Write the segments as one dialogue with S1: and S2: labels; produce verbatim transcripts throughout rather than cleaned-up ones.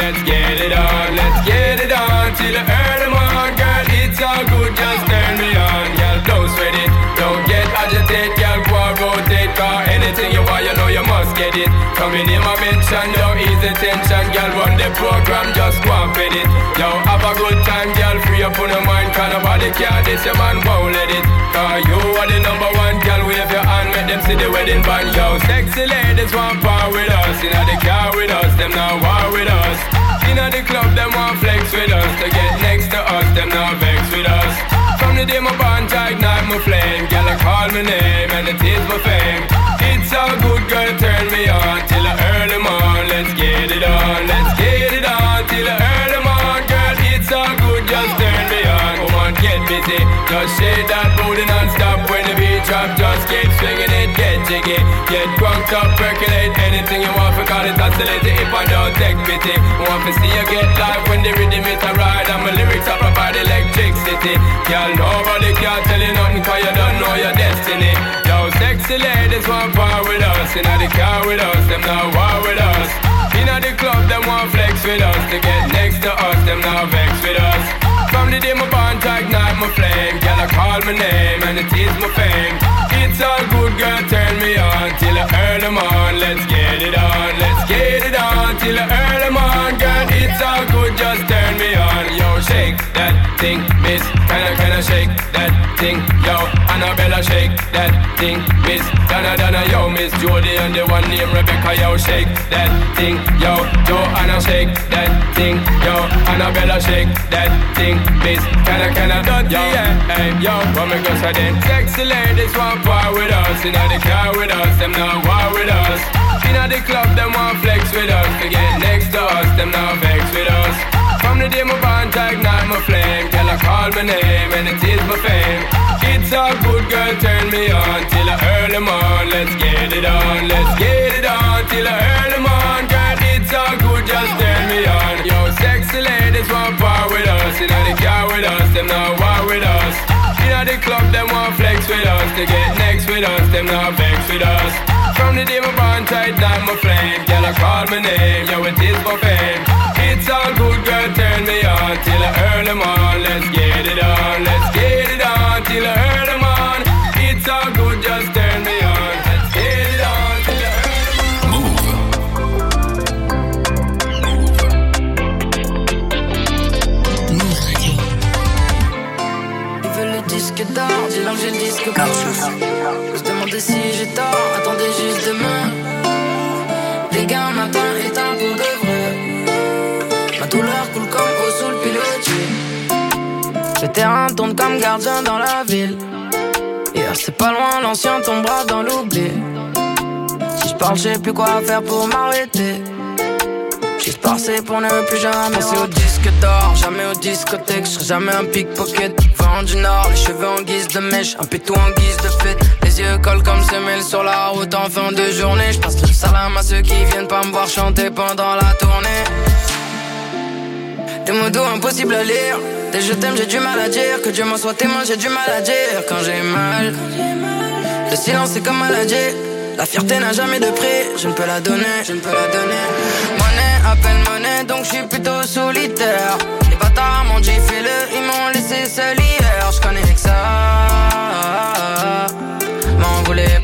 S1: let's get it on. Let's get it on till the early morning. Girl, it's all good, just turn me on. Girl, don't sweat it, don't get agitated. Girl, go and rotate, cause anything you want, you know you must get it. Coming in my mention, don't ease the tension. Girl, run the program, just go and fit it. Yo, have a good time, girl, free up on your mind. Cause nobody care, this your man won't let it. Cause you are the number one, girl, wave your hand, make them see the wedding band. Yo, sexy ladies want part with us. Inna the car with us, them now war with us. Inna the club, them want flex with us. To get next to us, them now vex with us. From the day my bond, I ignite my flame. Girl, I call my name and it is my fame. It's all good, girl, turn me on till the early morning. Let's get it on, let's get it on till the early morning. Girl, it's all good, just turn me on. Come on, get busy, just shake that booty non-stop. When the beat drop, just keep swinging it, get jiggy. Get drunk up, percolate anything you want. For call it oscillate if I don't take pity. Want to see you get live when the rhythm is a ride. And my lyrics are provide electricity. Girl, nobody can tell you nothing cause you don't know your destiny. Yo, sexy ladies want part with us. Inna the car with us, them now war with us. Inna the club, them want flex with us. To get next to us, them now vex with us. From the day my bond, I ignite my flame. Girl, I call my name and it is my fame. It's all good, girl, turn me on till the early morning. Let's get it on, let's get it on till the early morning. Girl, it's all good, just turn me on. Yo, shake that thing, miss. Can I, can I shake that thing? Yo, Annabella, shake that thing, miss. Donna, Donna, yo, Miss Jody and the one named Rebecca. Yo, shake that thing, yo. Joanna, shake that thing, yo. Annabella, shake that thing, miss. Can I, can I, yo, hey, yo. What me go say then? Sexy ladies want part with us. Inna the car with us, them now war with us. Inna the club, them want flex with us. To get next to us, them now vex with us. From the day my bond, I ignite my flame. Girl, I call my name and it is my fame. It's all good, girl, turn me on till the early morning. Let's get it on, let's get it on till the early morning. Girl, it's all good, just turn me on. Yo, sexy ladies want part with us. Inna the car with us, them now war with us. Inna the club, them want flex with us. To get next with us, them now vex with us. From the day my bond, I ignite my flame. Girl, I call my name, yo, it is my fame. It's all good, girl, turn me on till the early morning. Let's get it on, let's get it on till the early morning. It's all good, just turn me on. Let's get it on till the early morning.
S2: Move.
S3: Ils veulent le disque d'or, dis-leur que j'ai le disque d'or. Je se demandais si j'ai tort, attendez juste demain. Les gars, matin est un pour de vrai. Ma douleur coule comme eau sous le pilotis. Le terrain tourne comme gardien dans la ville. Hier c'est pas loin, l'ancien tombera dans l'oubli. Si je parle, je sais plus quoi faire pour m'arrêter. Juste passer pour ne plus jamais penser au disque d'or, jamais aux discothèques. Je serai jamais un pickpocket. Vent du Nord, les cheveux en guise de mèche, un pétou en guise de fête. Les yeux collent comme semelles sur la route en fin de journée. Je passe le salam à ceux qui viennent pas me voir chanter pendant la tournée. Des mots doux impossibles à lire. Des je t'aime j'ai du mal à dire. Que Dieu m'en soit témoin j'ai du mal à dire. Quand j'ai mal, le silence c'est comme maladie. La fierté n'a jamais de prix. Je ne peux la donner, je ne peux la donner. Monnaie appelle monnaie donc je suis plutôt solitaire. Les bâtards m'ont dit fais-le, ils m'ont laissé seul hier. Je connais que ça, m'en voulez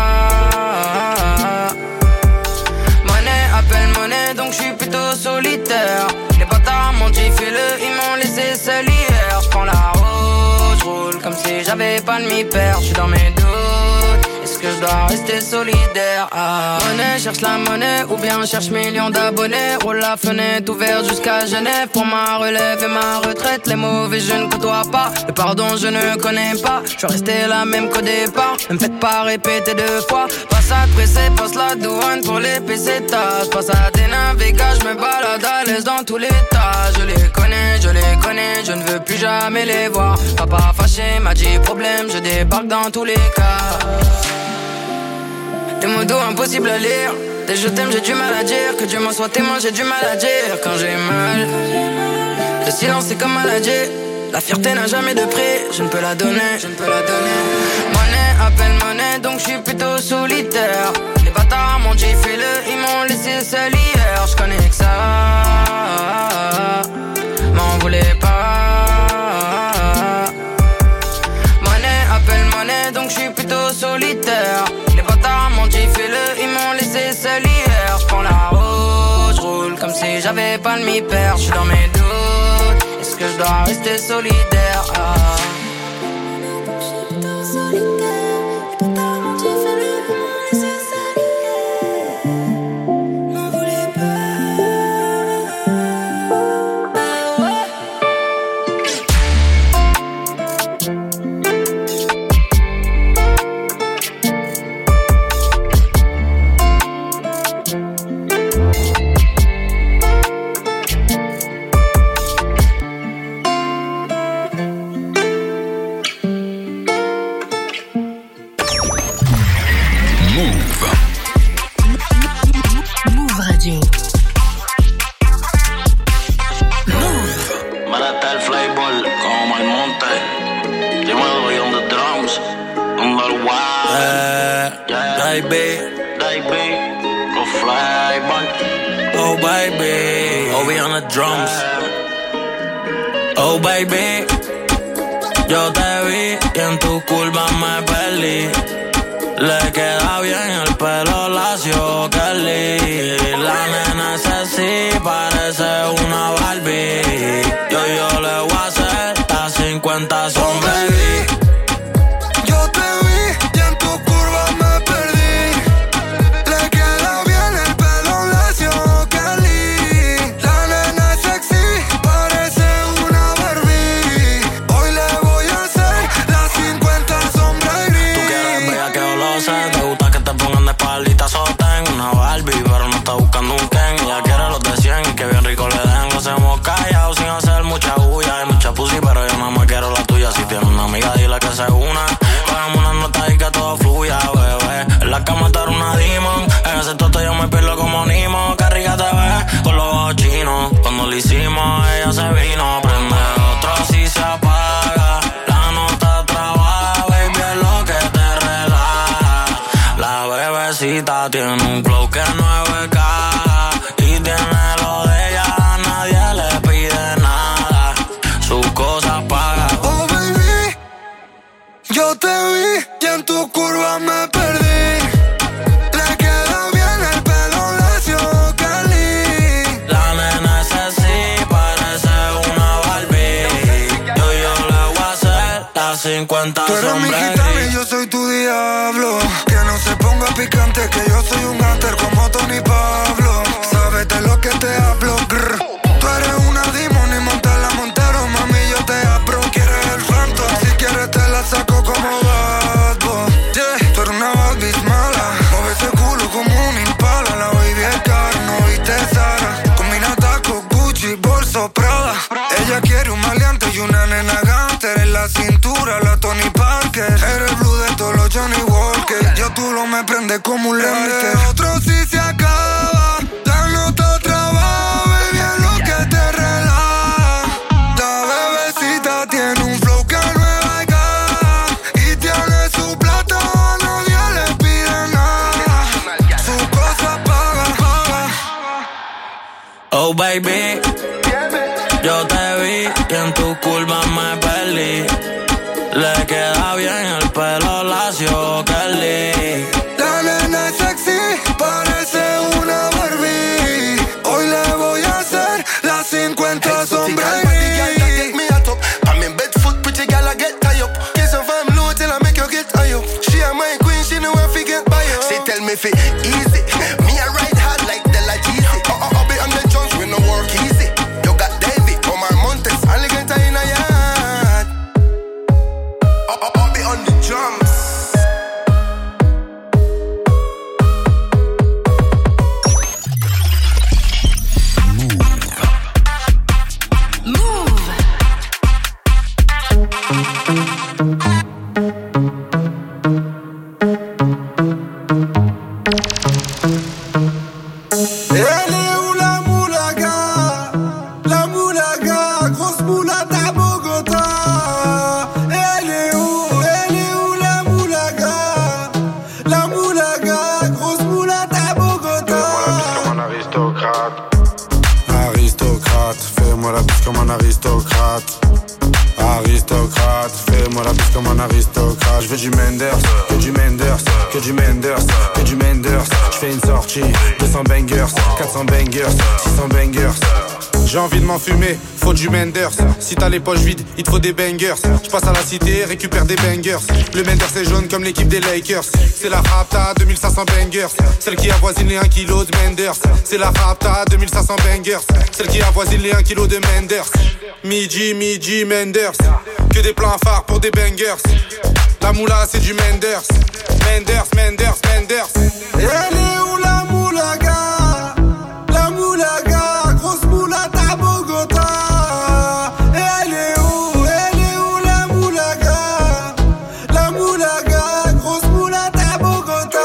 S3: pas. Monnaie appelle monnaie donc je suis plutôt solitaire. Les bâtards m'ont dit fais-le, ils m'ont laissé seul hier. Je prends la route, je roule comme si j'avais pas de mi-père. Je suis dans mes doutes, est-ce que je dois rester solidaire? Ah. Monnaie, cherche la monnaie ou bien cherche millions d'abonnés. Roule la fenêtre ouverte jusqu'à Genève. Pour ma relève et ma retraite. Les mauvais je ne côtoie pas, le pardon je ne connais pas. Je suis resté la même qu'au départ. Ne me faites pas répéter deux fois. Passe à te presser, passe la douane pour les P C tasses. Passe à des navigages, je me balade à l'aise dans tous les tas. Je les connais, je les connais, je ne veux plus jamais les voir. Papa fâché m'a dit problème, je débarque dans tous les cas. Des mots doux impossibles à lire. Des je t'aime j'ai du mal à dire. Que Dieu m'en soit témoin j'ai du mal à dire. Quand j'ai mal, le silence c'est comme maladie. La fierté n'a jamais de prix. Je ne peux la donner, je ne peux la donner. Monnaie appelle monnaie donc je suis plutôt solitaire. Les bâtards m'ont dit fais-le, ils m'ont laissé seul hier. Je connais que ça, comme si j'avais pas de m'y perdre. J'suis dans mes doutes, est-ce que je dois rester solidaire? ah.
S4: Oh baby, yo te vi y en tu curva me perdí. Le queda bien el pelo lacio, Kelly. La nena es así, parece una Barbie. Yo, yo le voy a hacer las cincuenta sombras. Hicimos, ella se vino, prende otro si se apaga. La nota trabaja, baby, es lo que te relaja. La bebecita tiene un flow que nueve K y tiene lo de ella, a nadie le pide nada. Sus cosas paga.
S5: Oh baby, yo te vi y en tu curva me perdí.
S4: Tú eres mi gitana y yo soy tu diablo. Que no se ponga picante, que yo soy un hunter como Tony Pablo. Sabes de lo que te hablo, grr. Tú eres una demon y monta la Montero, mami, yo te abro. Quieres el Phantom, si quieres te la saco como Bad Boy. Yeah, tú eres una bad bitch mala. Mueve ese culo como un impala. La baby es cara, no viste Sara. Combina tacos, Gucci, bolso, Prada. Ella quiere un maleante y una nena gánster en la cintura, la Tony Parker. Eres blue de todos los Johnny Walker. Yo tú lo me prendes como un lente. Otro si se acaba, la nota trabaja, baby, es lo que te relaja. La bebecita tiene un flow que no es acá y tiene su plata, a nadie le pide nada. Su cosa paga, paga. Oh baby, yo te vi y en tu curva me perdí. Le queda bien el pelo lacio, Kelly. La nena es sexy, parece una Barbie. Hoy le voy a hacer las cincuenta sombras.
S5: I'm in bed foot, pretty girl, I get tie up. Kiss her from low till I make you get high up. She a my queen, she know where to get by up. She tell me fi easy, me a ride hard like the la Jeezy. Oh oh oh, be on the Jones, we no work easy. You got David, Omar Montes, only get in a yard. Oh oh oh, be on the drums.
S4: fais-moi la bise comme un aristocrate. Je veux du Menders, que du Menders, que du Menders, que du Menders. Je fais une sortie, deux cents bangers, quatre cents bangers, six cents bangers. J'ai envie de m'enfumer, faut du Menders. Si t'as les poches vides, il te faut des bangers. Je passe à la cité, récupère des bangers. Le Menders est jaune comme l'équipe des Lakers. C'est la Rapta, deux mille cinq cents bangers. Celle qui avoisine les un kilo de Menders. C'est la Rapta, deux mille cinq cents bangers. Celle qui avoisine les un kilo de Menders. Midi, midi, Menders. Que des plans phares pour des bangers. La moula, c'est du Menders. Menders, Menders, Menders.
S6: Elle est où la moulaga? La moulaga, grosse moulata à Bogota. Elle est où? Elle est où la moulaga? La moulaga, grosse moulata à Bogota.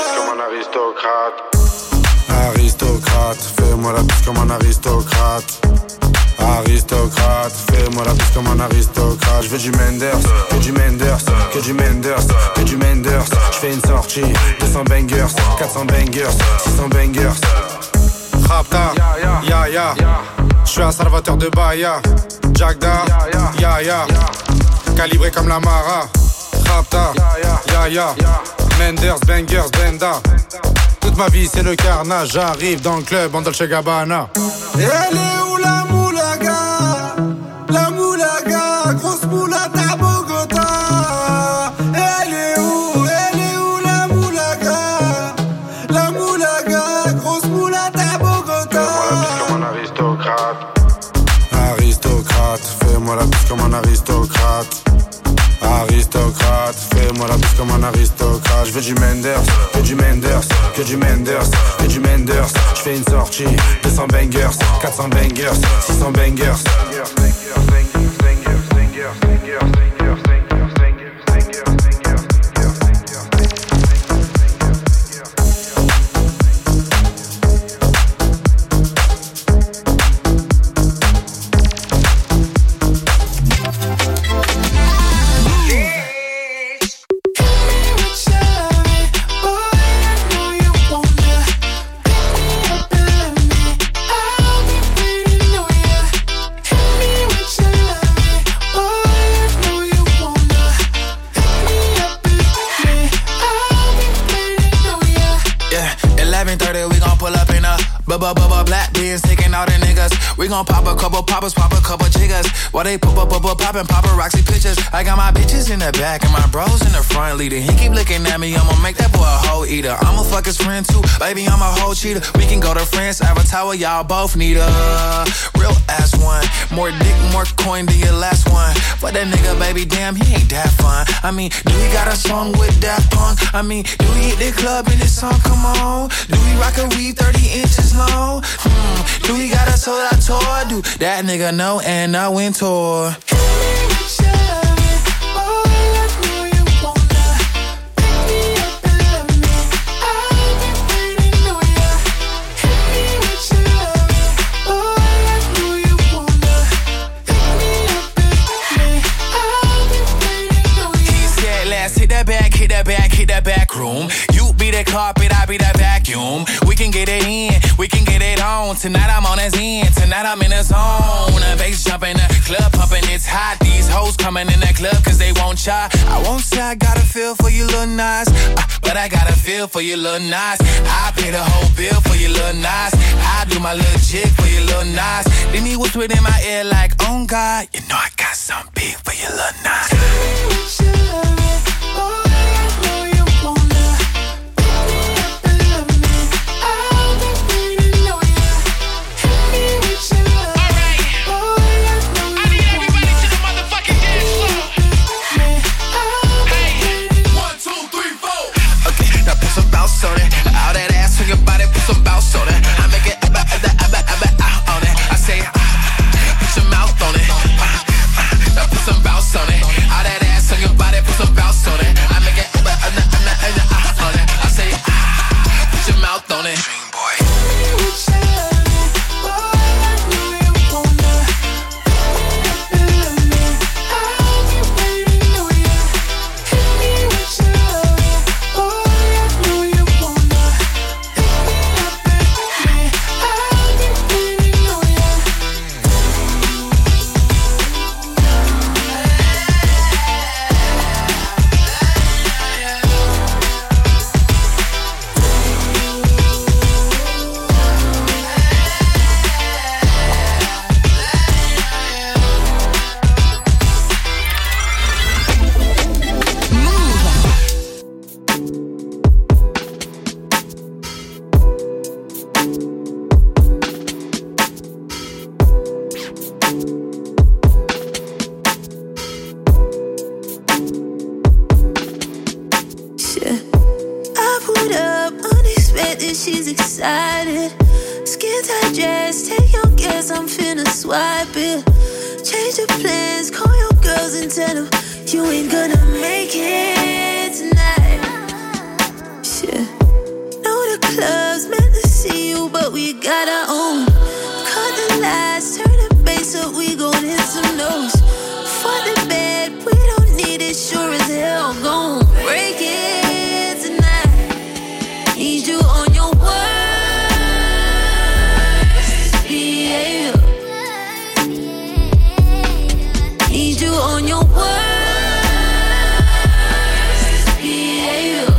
S4: Fais-moi la bise comme un aristocrate. Aristocrate, fais-moi la bise comme un aristocrate. Aristocrate, fais-moi la bise comme un aristocrate. Je veux du Menders, que du Menders, que du Menders, que du Menders. Je fais une sortie, deux cents bangers, quatre cents bangers, six cents bangers. Rapta, ya ya, je suis un salvateur de Bahia. Jagda, ya ya, calibré comme la Mara. Rapta, ya ya, Menders, bangers, benda. Toute ma vie c'est le carnage, j'arrive dans le club en Dolce Gabbana.
S6: Elle est où la moulaga? La moulaga, grosse moulata à Bogota. Elle est où? Elle est où la moulaga? La moulaga, grosse moulata à Bogota.
S4: Fais-moi la bise comme un aristocrate. Aristocrate, fais-moi la bise comme un aristocrate. Aristocrate, fais-moi la bise comme un aristocrate. Je veux du Menders, que du Menders, que du Menders, que du Menders. Je fais une sortie, deux cents bangers, quatre cents bangers, six cents bangers.
S7: Bubba bubba black beans taking all the niggas. We gon' pop a couple poppers, pop a couple jiggers. While they pop up, pop up, poppin' paparazzi pictures. I got my bitches in the back and my bros in the front leading. He keep looking at me, I'ma make that boy a hoe eater. I'ma fuck his friend too, baby, I'm a hoe cheater. We can go to France, Avatar, y'all both need a real ass one. More dick, more coin than your last one. But that nigga, baby, damn, he ain't that fun. I mean, do he got a song with Daft Punk? I mean, do he hit the club in this song? Come on. Do he rock a weave thirty inches long? Hmm. Do he got a sold out tour? Do that nigga know and I went tour. Back room. You be the carpet, I be the vacuum. We can get it in, we can get it on. Tonight I'm on his end, tonight I'm in a zone. The bass jumping, the club pumping, it's hot. These hoes coming in the club cause they won't try. I won't say I got a feel for you little nice, uh, but I got a feel for you little nice. I pay the whole bill for you little nice. I do my little jig for you little nice. Then he whispered in my ear like, oh God, you know I got something big for you little nice. On it, all that ass on your body, put some bounce on it. I make it abba, abba, abba, abba, out on it. I say, put your mouth on it. Now put some bounce on it. All that ass
S8: finna swipe it. Change your plans, call your girls and tell them you ain't gonna make it tonight. Shit. Know the club's meant to see you, but we got our own. Cut the lights, turn the bass up, we gon' hit some notes. Fuck the bed, we don't need it, sure as hell gon' break it tonight. Need you on your worst behavior. Need you on your worst behavior.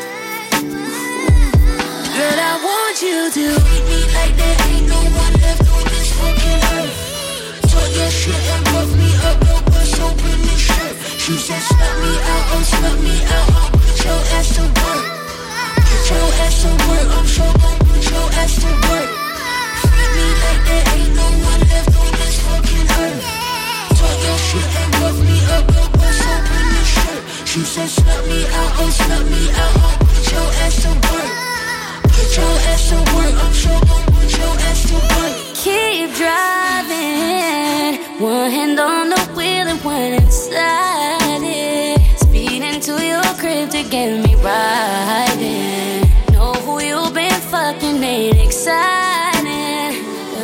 S8: Girl, I want you to treat me like there ain't no one left on this fucking earth. Talk your shit and rough me up, no bust open the shirt. She said slap me out, oh slap me out, I'll put your ass to work. Put your ass to work, I'm sure gon' put your ass to work. Treat me like there ain't no one left on this fucking earth. Talk your shit and rough me up, no bust open the shirt. She said slap me out, oh slap me out, I'll put your ass to work. Put your ass to work, I'm sure gon' put your ass to work. Keep driving, one hand on the wheel and one inside it. Speeding to your crib to get me riding. Know who you been fucking, ain't exciting.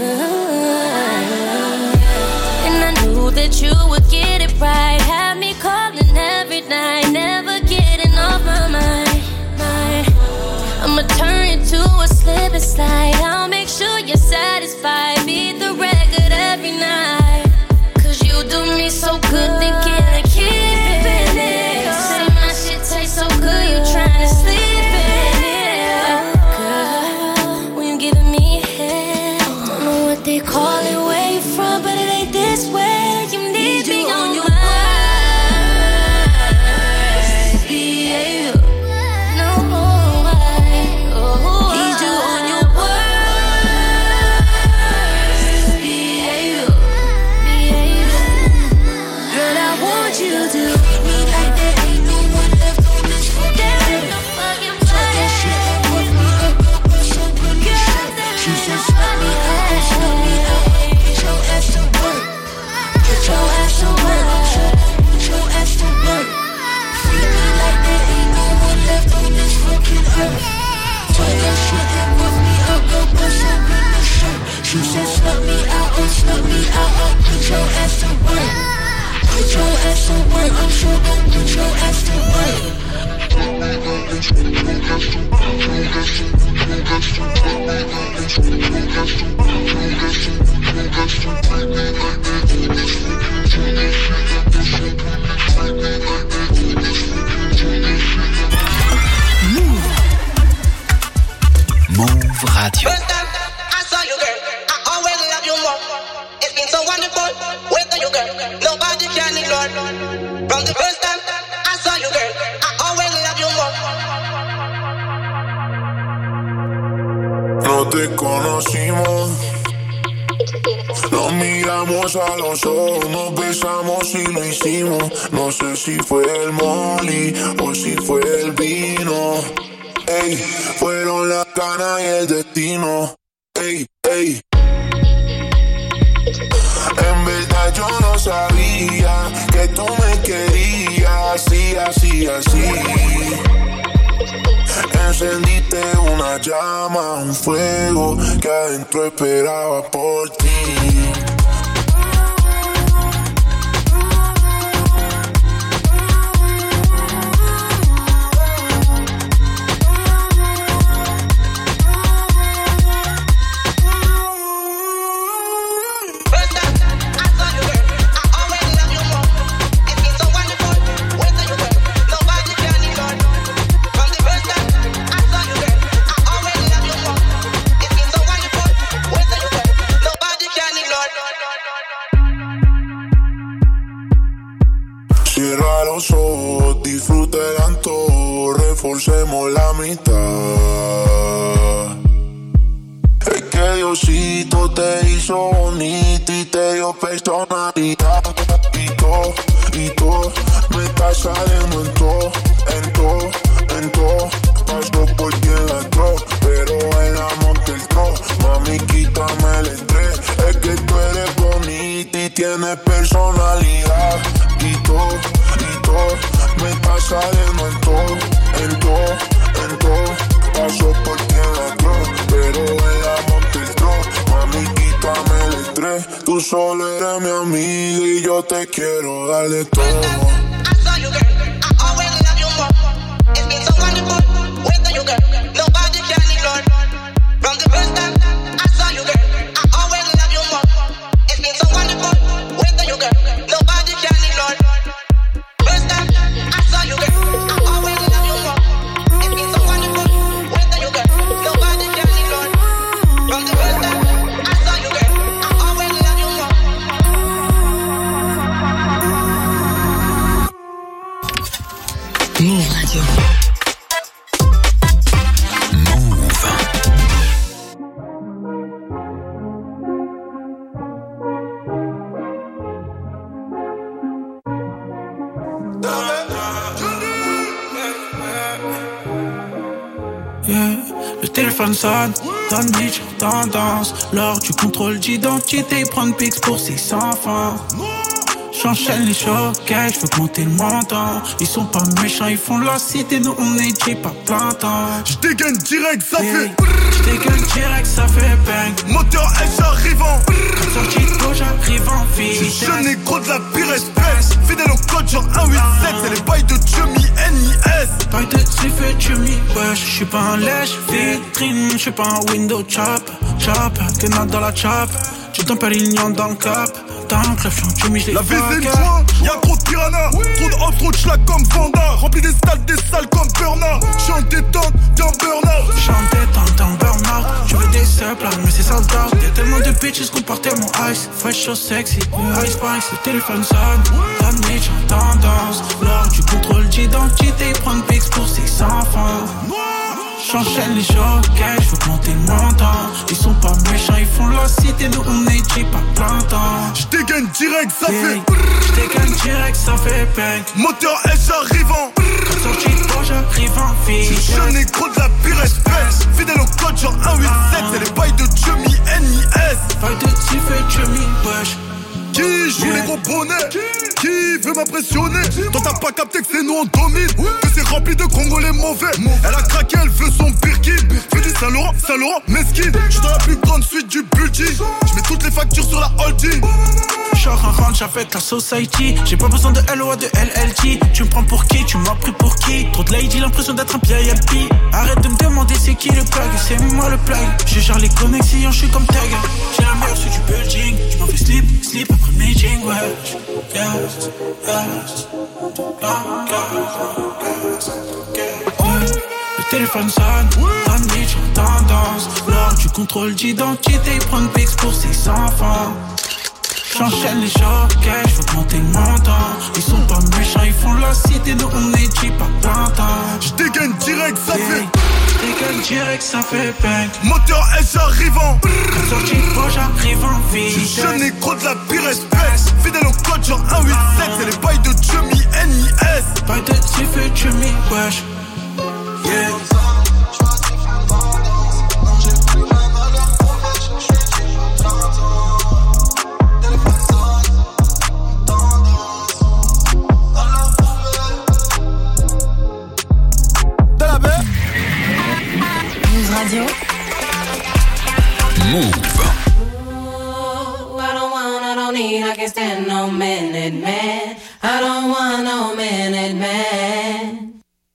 S8: Uh, and I knew that you would get it right. Had me calling every night, never getting off my mind. mind. I'ma turn it to a slip and slide. I'll make sure you're satisfied. Beat the record every night. Cause you do me so good, thinking of keeping it. Say my shit tastes so good, you tryna sleep in it. Girl, when you giving me head, don't know what they call it, where you from, but it ain't this way. You need me on your worst behavior. No, I need you on your worst behavior. Girl, I want you to treat me like there ain't no one left on this fucking earth. Talk your shit and work me up, no bust open the shirt. She said slap me out, oh slap me out, put your ass to work. Put your ass to work, I'm sure put your ass to work. Treat me like there ain't no one left on this fucking earth. Talk your shit and work me up, no bust open the shirt. She said slap me out, oh slap me out, I'll put your ass to work. Put your ass to work, I'm sure gon' put your ass to work.
S9: Move Radio.
S10: First time I saw you, girl, I always love you more. It's been so wonderful with you, girl. Nobody can ignore. From the first time I saw you, girl, I always love you more.
S11: No te conocimos, nos miramos a los ojos, nos besamos y lo hicimos. No sé si fue el molly o si fue el vino. Ey, fueron las ganas y el destino. Ey, ey. En verdad yo no sabía que tú me querías así, así, así. Encendiste una llama, un fuego que adentro esperaba por ti. Cierra los ojos, disfruta el antojo, reforcemos la mitad. Es que Diosito te hizo bonito y te dio personalidad. Y todo, y todo, me está saliendo en todo, en todo, en todo. Paso por quien la entró, pero el amor te entró. Mami, quítame el estrés, es que tú eres tienes personalidad. Y todo, y todo, me está saliendo en todo, en todo, en todo. Paso por ti en la cruz, pero ella monta el tron. Mami, quítame el estrés. Tú solo eres mi amiga y yo te quiero dar de todo.
S10: I saw you, girl. I always love you more. It's been so wonderful with you, girl. Nobody can ignore. From the first time I saw you, girl, I always love you more. It's been so wonderful with you, girl. Nobody can ignore. First time I saw you, girl, I always love you more. It's been so wonderful with you, girl. Nobody can ignore. From the first time I saw you, girl, I always love you more.
S2: Move Radio.
S12: Le téléphone sonne, donne bitch en tendance. Lors du contrôle d'identité, prendre pics pour six cents francs. J'enchaîne les showcases, je veux monter le montant. Ils sont pas méchants, ils font la cité, nous on est cheap à plein temps.
S13: J'dégaine direct, ça
S12: hey,
S13: fait
S12: J'dégaine direct, ça fait bang.
S13: Moteur S arrivant,
S12: sortie de gauche, j'arrive en vitesse.
S13: Je négro de la pire espèce. Fidèle au code genre un huit sept. C'est les bails de Chummy N I S.
S12: Bails de Tiffet, Chummy, wesh. J'suis pas un lèche vitrine, j'suis pas un window chop. Chop, que nade dans la chop. Tu t'en Pérignon dans le cap. Dans le club, j'suis Chummy, j'l'ai
S13: la
S12: fuck.
S13: V Z joint, y'a trop de piranha. Oui. Trop de hops, trop de schlag comme Vanda. Rempli des salles, des salles comme Bernard. J'suis en détente, t'es en burn-out.
S12: J'suis en détente, t'es en burn-out. Je veux des suples, mais c'est sold out. Y'a tellement de bitches qu'on portait mon ice. Fresh, so sexy, ice spice. Le téléphone sonne, donne bitch en tendance. Lors du contrôle d'identité, prendre pics pour six cents francs. J'enchaîne les showcases, je veux monter le montant. Ils sont pas méchants, ils font la cité, nous on est cheap à plein temps.
S13: J'dégaine direct, ça
S12: hey,
S13: fait
S12: J'dégaine direct, ça fait bang.
S13: Moteur S arrivant,
S12: sortie de gauche, j'arrive en vitesse.
S13: Je négro de la pire espèce. Fidèle au code genre un huit sept. C'est les bails de Chummy N I S.
S12: Bails de Tiffet, Chummy, wesh.
S13: Qui joue les gros bonnets? Qui veut m'impressionner? Toi t'as pas capté que c'est nous on domine, que c'est rempli de Congolais mauvais. Elle a craqué, elle veut son Birkin. Fais du Saint-Laurent, Saint-Laurent, mesquine. J'suis dans la plus grande suite du building. J'mets toutes les factures sur la holding.
S12: J'sors un ranch avec la society. J'ai pas besoin de L O A, de L L T. Tu me prends pour qui? Tu m'as pris pour qui? Trop de lady, l'impression d'être un V I P. Arrête de me demander c'est qui le plug. C'est moi le plug. Je gère les connexions, j'suis comme Tag. J'ai la meilleure suite du building. J'm'en fais slip, slip après meeting, ouais. Yes, yes, yes. Le téléphone sonne, donne bitch en tendance. Lors du contrôle d'identité, prendre pics pour six cents francs. J'enchaîne les showcases, je veux monter le montant. Ils sont pas méchants, ils font la cité, nous on est cheap à plein temps.
S13: J'dégaine direct, ça hey, fait
S12: J'dégaine direct, ça fait bang.
S13: Moteur S arrivant,
S12: sortie de gauche, j'arrive en vitesse.
S13: Je négro de la pire espèce. Fidèle au code genre un huit sept. C'est les bails de Chummy N I S.
S12: Bails de Tiffet, Chummy, wesh. Yeah.
S2: Radio.
S9: Move.
S14: Ooh, I don't want, I don't need, I can't stand no minute man. I don't want no minute man.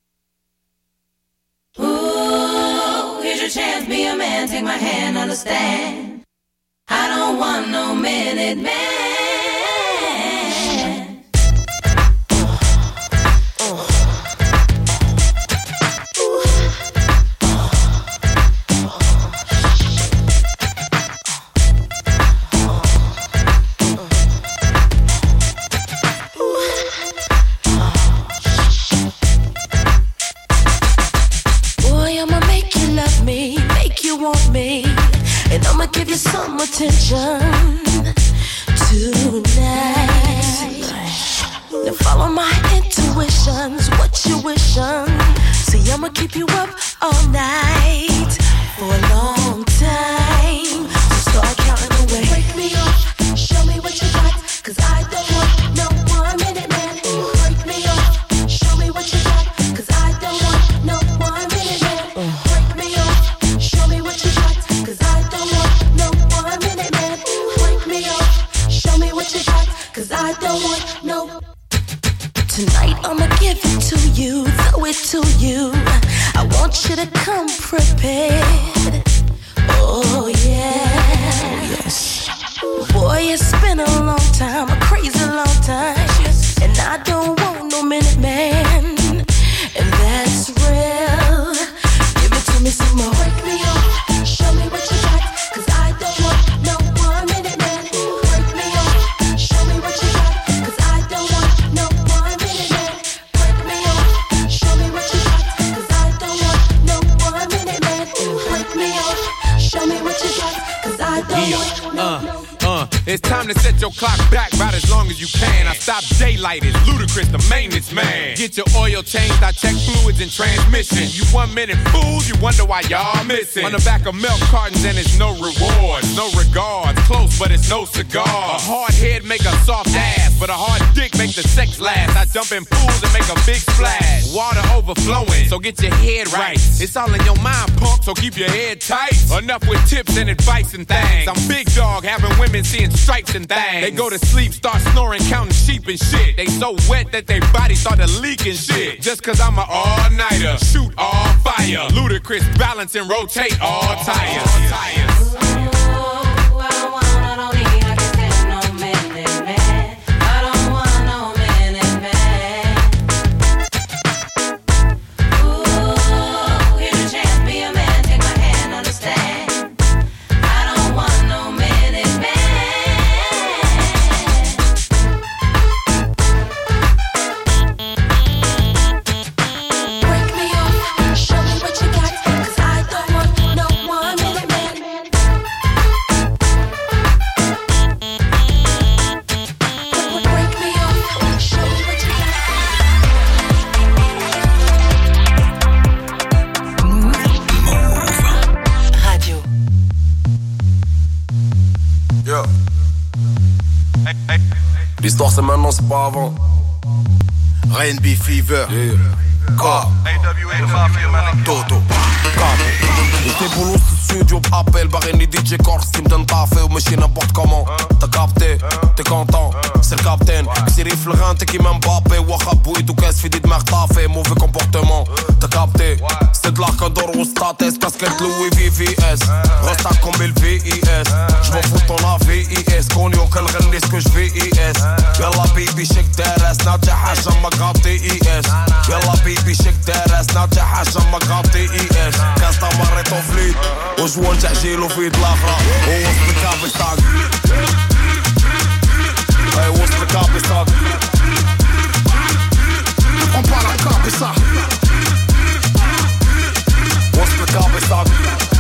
S14: Ooh, here's your chance, be a man, take my hand, understand. I don't want no minute man.
S8: And I'ma give you some attention tonight. Now follow my intuitions, what you wishin'. See, I'ma keep you up all night for a long time. So start counting away. Wake me up, show me what you got. I don't want no. Tonight I'ma give it to you, throw it to you. I want you to come prepared. Oh yeah. Yes. Boy, it's been a long time, a crazy long time, and I don't want no minute man, and that's real. Give it to me some more. Wake me up, show me what you got, 'cause I don't want no one minute man. Wake me up, show me what you got, 'cause I don't want no one minute man. Wake me up, show me what you got, 'cause I don't want no one minute man. Wake me up, show me what you got, 'cause I don't
S1: yeah.
S8: want no.
S1: Uh. Uh, it's time to set your clock back about as long as you can. I stop daylight, it's Ludacris, the maintenance man. Get your oil changed, I check fluids and transmission. You one minute fools, you wonder why y'all missing. On the back of milk cartons and it's no rewards, no regards. Close, but it's no cigar. A hard head make a soft ass, but a hard dick make the sex last. I jump in pools and make a big splash. Water overflowing, so get your head right. It's all in your mind, punk, so keep your head tight. Enough with tips and advice and things. I'm big dog, having women seeing stripes and things. They go to sleep, start snoring, counting sheep and shit. They so wet that they body started leaking shit. Just 'cause I'm an all-nighter, shoot all fire. Ludacris balance and rotate all tires. All tires.
S15: L'histoire c'est maintenant, c'est pas avant. R and B Fever. Yeah. Quoi? Toto. J'étais boulot studio, appel, Barreni D J Corse qui me donne ta fait ou me chie n'importe comment. T'as capté, t'es content, c'est le capitaine. Qui rifle le rein, t'es qui m'aime Mbappé. Wahhabouid ou qu'est-ce fait de merde t'as fait, mauvais comportement. T'as capté, c'est de l'arcador ou statès, casquette Louis V V S. Resta comme le V I S. J'm'en fous ton A V I S. Connu auquel غني ce que je V I S. Yalla baby shake that ass, ناجي حاجة ما قاطي I S. Yalla baby shake that ass, ناجي حاجة ما قاطي I S. كاس مريت وفليت وجوان تعجيل في الاخرى ووسط الكابل تاعك. اي وسط الكابل تاعك. On parle à cap et ça. What's the cap et ça?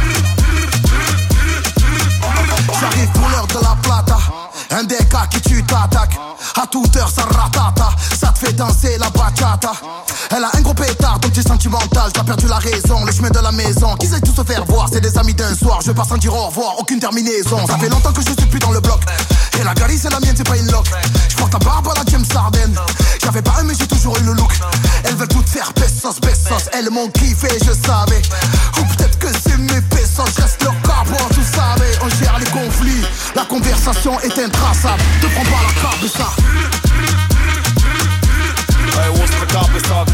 S15: J'arrive pour l'heure de la plata. Un des cas qui tu t'attaques. À toute heure ça ratata. Ça te fait danser la bachata. Elle a un gros pétard donc t'es sentimental. T'as perdu la raison, le chemin de la maison. Qu'ils aillent tous se faire voir, c'est des amis d'un soir. Je veux pas sentir au revoir, aucune terminaison. Ça fait longtemps que je suis plus dans le bloc. Et la galerie c'est la mienne, c'est pas une loc. J'porte ta barbe à la James Harden. J'avais pas un mais j'ai toujours eu le look. Elles veulent toutes faire pesos, pesos. Elles m'ont kiffé, je savais. Ou peut-être que c'est mes pesos. Je reste le capot, tout savez. On gère les conflits, la conversation est intraçable. Te prends pas la carte de ça. Hey, what's the cop is up?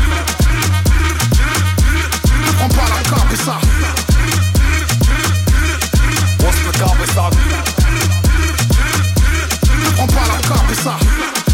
S15: On parle la cop is up. What's the cop is up? On parle la cop is up.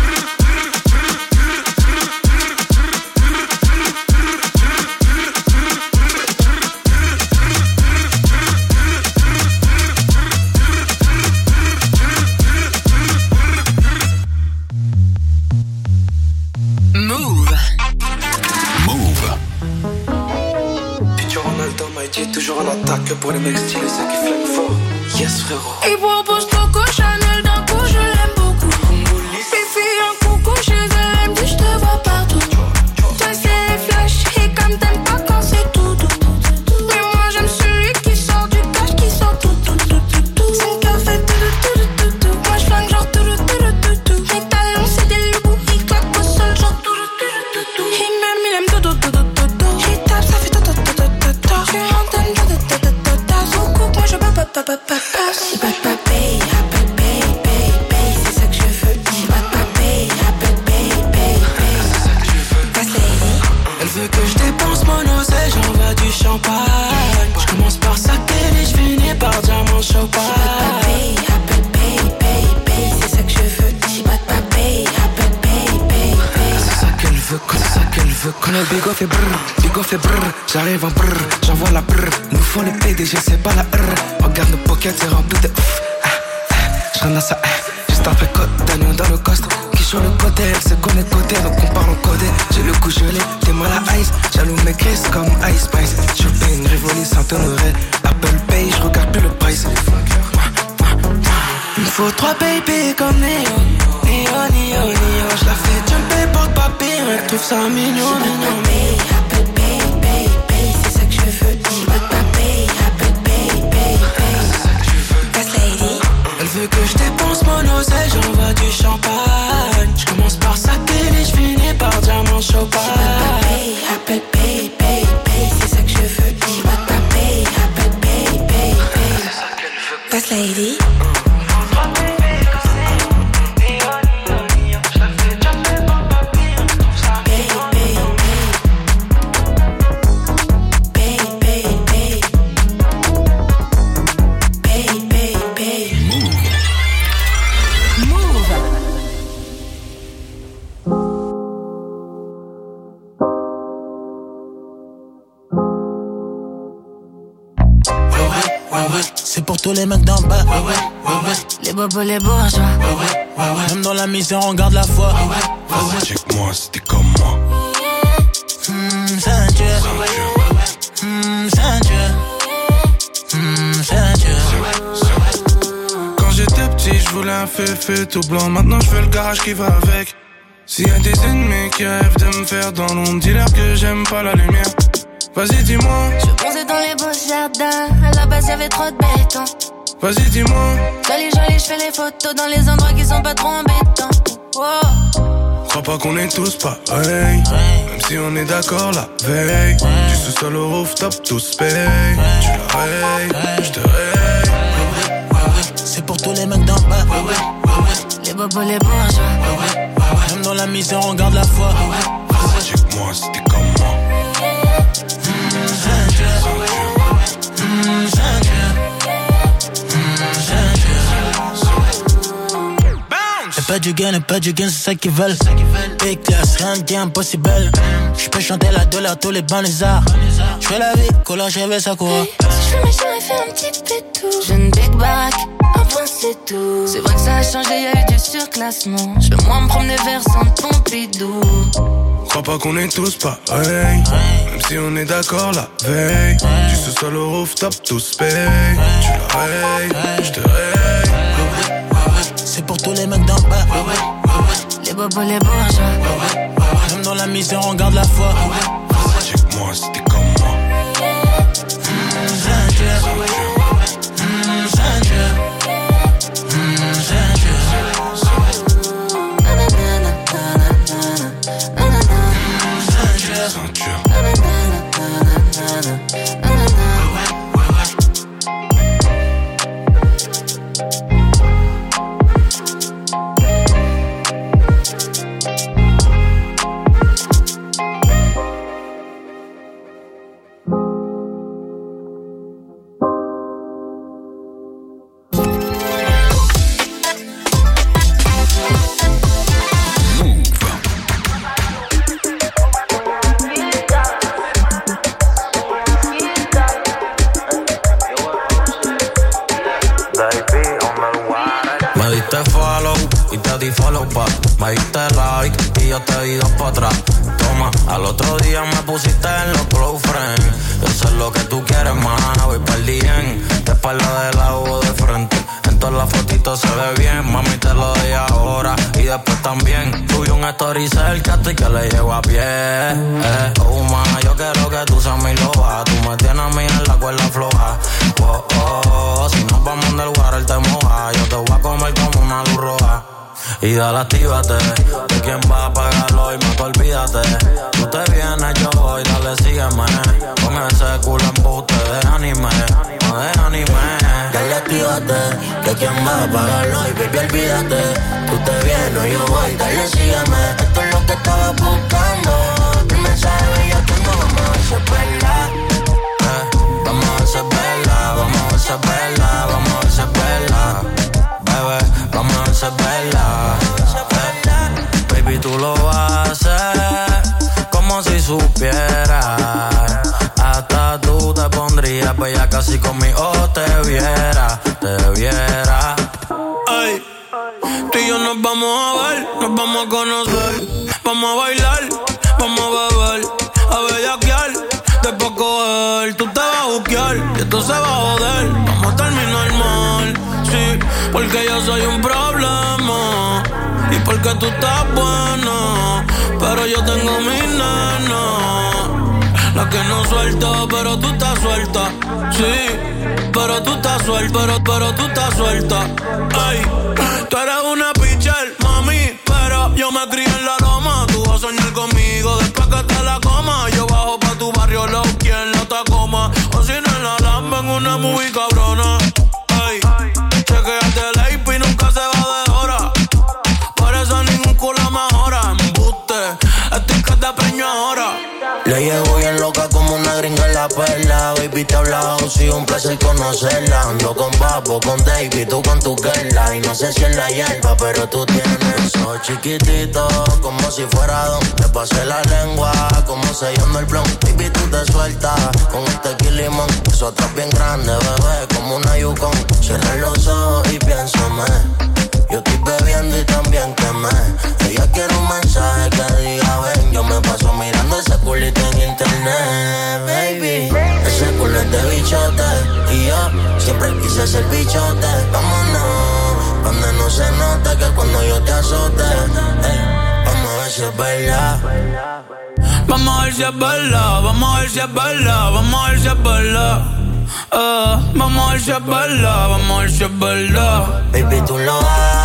S16: Toujours en attaque pour les mecs stylés, ceux qui flinguent fort. Yes frérot.
S8: Il propose Coco Chanel, d'un coup je l'aime beaucoup. Fifi un coucou chez elle, elle me dit je te vois partout. Toi c'est les flashs et comme t'aimes pas quand c'est tout doux. Mais moi j'aime celui qui sort du cash, qui sort tout tout tout tout tout. C'est un café tout tout tout tout tout. Moi je flingue genre tout tout tout tout tout. Mes talons c'est des loups, ils claquent au sol genre tout tout tout tout tout. Il m'aime, il aime tout tout tout tout tout. Il tape, ça fait tout tout tout tout tout. Je suis en train de si bad bad baby
S16: le bigo fait brrr, bigo fait brrr. J'arrive en brrr, j'envoie la brrr. Nous font les P D G, c'est pas la R. Regarde nos pockets, c'est rempli de ouf. Ah, ah, j'rentre dans ça, ah. Juste après côte d'agneau dans le coste. Qui sur le côté, elle se connaît côté, donc on parle en codé. J'ai le cou gelé, t'es mal à ice. Jaloux mes crises comme Ice Spice. Shopping, Rivoli, Saint-Honoré. Apple Pay, j'regarde plus le price. Il me faut trois baby comme Neo. Neo, Neo, Neo. J'la fais jumper porte-papier. Elle trouve ça mignon, mignon.
S8: Apple Pay, Pay, Pay. C'est ça que je veux. J'veux pas pay. Apple Pay, Pay, Pay. Casse lady.
S16: Elle veut que je dépense mon oseille. J'envoie du champagne. J'commence par saquer et j'finis par diamant champagne.
S8: Apple Pay, Pay, Pay. C'est ça que je veux. J'veux pas pay. Apple Pay, Pay, Pay. Casse lady.
S7: C'est pour tous les mecs d'en bas. Ouais, ouais, ouais, ouais.
S8: Les bobos, les bourgeois.
S7: Ouais, ouais, ouais, ouais. Même dans la misère, on garde la foi. Ouais, ouais, ouais, ouais.
S11: Check-moi, c'était comme moi.
S7: Mmh, c'est un dieu. Mmh, c'est un dieu. Mmh, c'est un dieu.
S6: Quand j'étais petit, je voulais un féfé tout blanc. Maintenant, je veux le garage qui va avec. S'il y a des ennemis qui rêvent de me faire dans l'ombre, dis-leur que j'aime pas la lumière. Vas-y, dis-moi.
S8: Je bronzais dans les beaux jardins. À la base, y'avait trop de béton.
S6: Vas-y, dis-moi.
S8: Joli, joli, j'fais les photos dans les endroits qui sont pas trop embêtants. Wow.
S6: Crois pas qu'on est tous pareils. Même si on est d'accord la veille. Du sous-sol au rooftop, tous payent. Tu la rayes, j'te raye.
S7: C'est pour tous les mecs d'en bas.
S8: Les bobos, les bourgeois.
S7: Même dans la misère, on garde la foi.
S11: Check-moi, c'était comme moi.
S7: Y'a pas du gain, y'a pas du gain, c'est ça qu'ils veulent. Big class, rien de impossible. J'peux chanter la douleur, tous les banlieusards. J'fais la vie, collage, j'avais ça quoi.
S8: Si j'fais machin et fais un petit pétou. J'ai une big baraque, un point c'est tout. C'est vrai que ça a changé, y'a eu du surclassement. J'veux moins me promener vers sans Pompidou.
S6: Crois pas qu'on est tous pareils. Même si on est d'accord la veille. Du sous-sol au rooftop, tous payent. Tu la rayes, j'te raye.
S7: C'est pour tous les mecs d'en bas.
S8: Les bobos, les bourgeois.
S7: Même dans la misère, on garde la foi.
S11: Check-moi, c'était comme moi.
S7: Mmh, c'est un dieu. Mmh, c'est un dieu. Mmh, c'est un dieu.
S17: Me diste like y yo te di dos pa' atrás. Toma, al otro día me pusiste en los close friends. Yo sé lo que tú quieres, más voy pa'l dien. De espalda de lado o de frente. En todas las fotitos se ve bien. Mami, te lo doy ahora y después también. Subí un story cerca y que le llego a pie. Eh, oh, ma, yo quiero que tú seas mi loba. Tú me tienes a mí en la cuerda floja. Oh, oh, oh, si nos vamos del water te moja. Yo te voy a comer como una luz roja. Y dale, actívate, de quién va a pagarlo y más olvídate. Tú te vienes, yo voy, dale, sígueme. Con ese culo embuste de anime, no de anime.
S18: Dale, actívate, de quién va a pagarlo y baby, olvídate. Tú te vienes, yo voy, dale, sígueme. Esto es lo que estaba buscando. El mensaje yo tengo, vamos a hacer perla.
S17: Eh, vamos a hacer perla, vamos a hacer perla, vamos a hacer perla. Bebé, vamos a hacer perla. Baby, tú lo haces como si supieras y yo nos vamos a ver, nos vamos a conocer. Vamos a bailar, vamos a beber, a bellaquear, después coger. Tú te vas a buquear y esto se va a joder. Vamos a terminar mal, sí, porque yo soy un problema. Y porque tú estás buena, pero yo tengo mi nena. La que no suelta, pero tú estás suelta. Sí, pero tú estás suelta, pero, pero tú estás suelta. Ay, tú eres una pitcher, mami, pero yo me crié en la loma. Tú vas a soñar conmigo después que te la coma. Yo bajo pa' tu barrio, low, quien la Tacoma. O si no en la Lamba, en una movie cabrona. Ay, chequeate el A P y nunca se va de hora. Por eso ningún culo mejora. Embuste, estoy que te preño ahora.
S18: Le llevo bien loca como una gringa en la perla. Baby, te he hablado, sí, un placer conocerla. Ando con Papo, con David, tú con tu Kerla. Y no sé si es la hierba, pero tú tienes eso chiquitito, como si fuera don. Te pasé la lengua, como sellando el blon. Baby, tú te sueltas con el tequila y limón. Eso atrás bien grande, bebé, como una Yukon. Cierra los ojos y piénsame. Yo estoy bebiendo y también quemé. Ella quiere un mensaje que diga ven. Yo me paso mirando ese culito en internet, baby. Ese culo es de bichote. Y yo siempre quise ser bichote. Vámonos, donde no se note que cuando yo te azote. Hey, vamos a ver si es verdad.
S17: Vamos a ver si es verdad, vamos a ver si es verdad, vamos a ver si es verdad. Uh, vamos a ver si es verdad, vamos a ver si es verdad.
S18: Baby, tú lo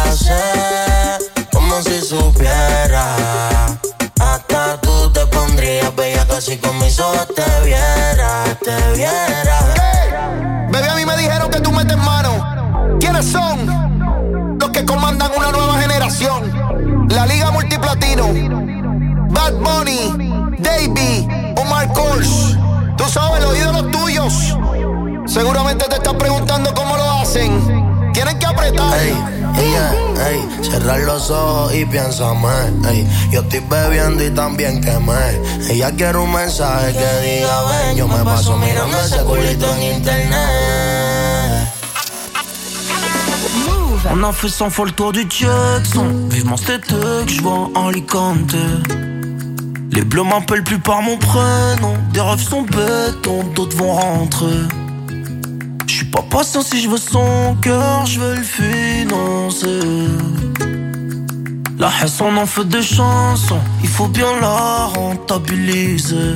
S18: haces como si supieras. Hasta tú te pondrías bella casi con mis ojos te viera, te viera.
S5: Hey, baby, a mí me dijeron que tú metes mano. ¿Quiénes son? Los que comandan una nueva generación. La Liga Multiplatino, Bad Bunny, Davey, Omar Kors. Tú sabes, los ídolos tuyos. Seguramente te están preguntando cómo lo hacen. Tienen que apretar.
S18: Ey, yeah, ey, cerrar los ojos y piénsame. Ey, yo estoy bebiendo y también quemé. Ella quiere un mensaje que diga ven. Yo me paso mirando ese culito en internet.
S12: On a fait cent fois le tour du Jackson. Vivement cet été que je vois en Alicante. Les bleus m'appellent plus par mon prénom. Des rêves sont béton, d'autres vont rentrer. J'suis pas patient si je veux son cœur, je veux le financer. La haine on en fait des chansons, il faut bien la rentabiliser.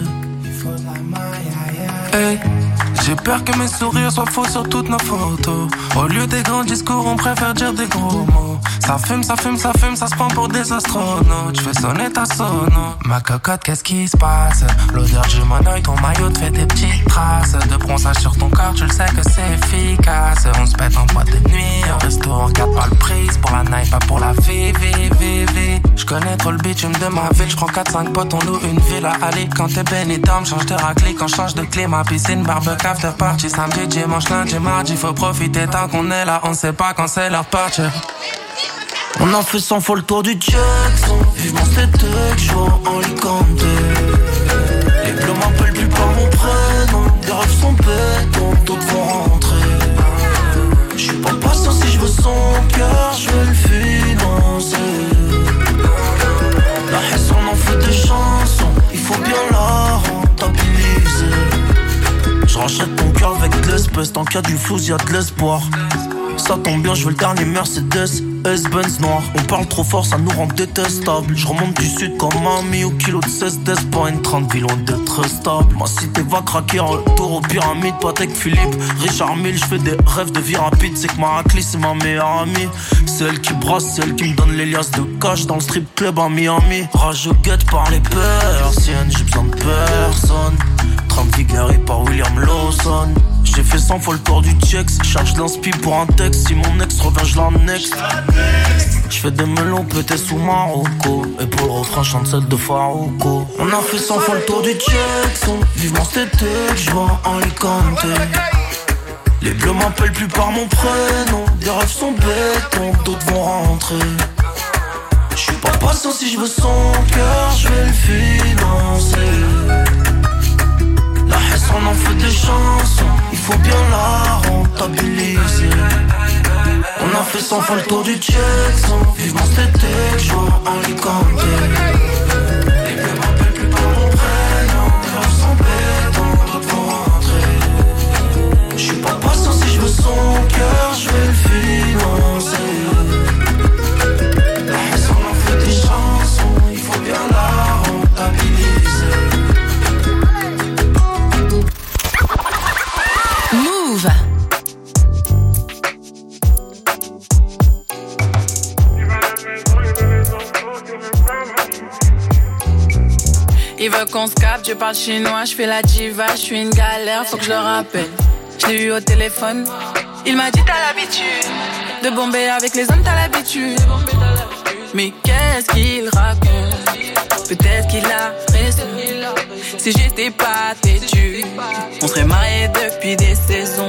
S12: Hey, j'ai peur que mes sourires soient faux sur toutes nos photos. Au lieu des grands discours, on préfère dire des gros mots. Ça fume, ça fume, ça fume, ça se prend pour des astronautes. J'fais sonner ta sono. Ma cocotte, qu'est-ce qui se passe? L'odeur du monoeil, ton maillot te fait des petites traces de bronzage sur ton corps, tu le sais que c'est efficace. On se pète en boîte de nuit, au resto, on regarde pas le prix. Pour la night, pas pour la vie, vie, vie, vie. J'connais trop le bitume de ma ville. J'prends quatre cinq potes, on loue une ville à aller. Quand t'es Benidorm, change de raclée. Quand change de clé, ma piscine, barbecue, after party. Samedi, dimanche, lundi, mardi. Faut profiter tant qu'on est là, on sait pas quand c'est leur partir. On a fait cent fois le tour du Jackson. Vivement cet été que je vois en Alicante. Les bleus m'appellent plus par mon prénom. Des rêves sont béton, d'autres vont rentrer. J'suis pas patient si je veux son cœur, je veux le financer. La haine on en fait des chansons, il faut bien la rentabiliser. J'rachète ton cœur avec de l'espèce. Tant qu'il y a du flou, y'a de l'espoir. Ça tombe bien, je veux le dernier Mercedes S-Benz noir. On parle trop fort, ça nous rend détestables. Je remonte du sud comme mamie au kilo de seize d'Es. Pas une trente villes, loin d'être stable. Ma cité va craquer en retour aux pyramides. Patek Philippe, Richard Mille. Je fais des rêves de vie rapide. C'est que ma raclée, c'est ma meilleure amie. C'est elle qui brasse, c'est elle qui me donne les liasses de cash dans le strip club à Miami. Rage guette par les persiennes, j'ai besoin de personne. trente vigueur par William Lawson. J'ai fait cent fois le tour du check. Charge d'inspi pour un texte. Si mon ex revient, je l'annexe. J'fais des melons pétés sous Marocco. Et pour le refrain, chante celle de Farouko. On a fait cent fois le tour du Jackson. Vivement cet été que je vois en Alicante. Les bleus m'appellent plus par mon prénom. Des rêves sont béton, d'autres vont rentrer. J'suis pas patient si je veux son cœur, je vais le financer. La haine on en fait des chansons, il faut bien la rentabiliser. On a fait cent fois le tour du jet, sans vivement cet été, je vois en Alicante. Les bleus m'appellent plus par mon prénom, grave sans béton, d'autres vont rentrer. J'suis pas patient, si j'veux son cœur, j'vais le financer. La haine, on en fait des chansons, il faut bien la rentabiliser.
S19: Move. Il veut qu'on se capte, je parle chinois, je fais la diva, je suis une galère, faut que je le rappelle. Je l'ai eu au téléphone, il m'a dit t'as l'habitude de bomber avec les hommes, t'as l'habitude. Mais qu'est-ce qu'il raconte? Peut-être qu'il a raison. Si j'étais pas têtu, on serait mariés depuis des saisons.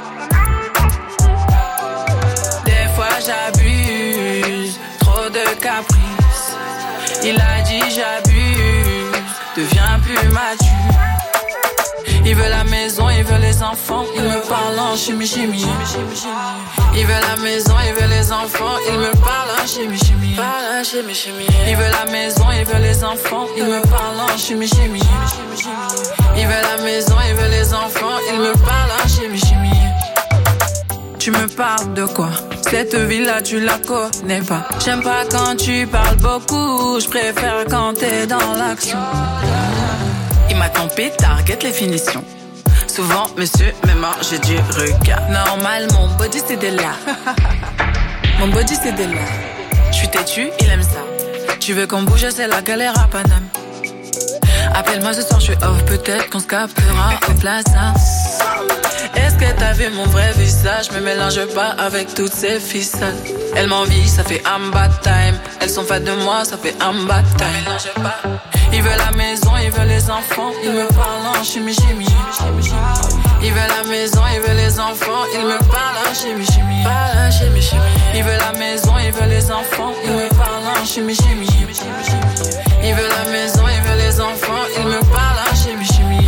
S19: Des fois j'abuse, trop de caprices. Il a dit j'abuse, deviens plus mature. Il veut la maison, il veut les enfants, il me parle en chimie chimie. Il veut la maison, il veut les enfants, il me parle en chimie chimie. Il veut la maison, il veut les enfants, il me parle en chimie chimie. Il veut la maison, il veut les enfants, il me parle en chimie chimie. Tu me parles de quoi? Cette vie-là, tu la connais pas. J'aime pas quand tu parles beaucoup, je préfère quand t'es dans l'action. Il m'a tempé, target les finitions. Souvent, monsieur me mange du regard. Normal, mon body c'est de là. Mon body c'est de là. J'suis têtu, il aime ça. Tu veux qu'on bouge, c'est la galère à Paname. Appelle-moi ce soir, j'suis off, peut-être qu'on se captera au plaza. Est-ce que t'as vu mon vrai visage? Me mélange pas avec toutes ces ficelles. Elle m'envie, ça fait I'm bad time. Elles sont fans de moi, ça fait I'm bad time. Il veut la maison, il veut les enfants, il me parle en chimie chimie. Il veut la maison, il veut les enfants, il me parle en chimie chimie. Il veut la maison, il veut les enfants, il me parle en chimie chimie. Il veut la maison, il veut les enfants, il me parle en chimie chimie.